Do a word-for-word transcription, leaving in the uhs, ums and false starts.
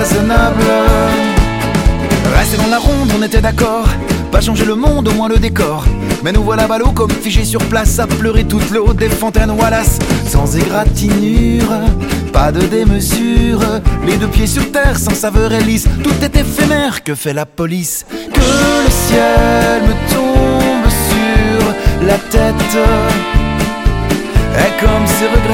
raisonnable. Rester dans la ronde, on était d'accord. Pas changer le monde, au moins le décor. Mais nous voilà ballot comme figés sur place à pleurer toute l'eau des fontaines Wallace. Sans égratignure, pas de démesure, les deux pieds sur terre sans saveur et lisse. Tout est éphémère, que fait la police? Que le ciel me tombe sur la tête. Et comme c'est regret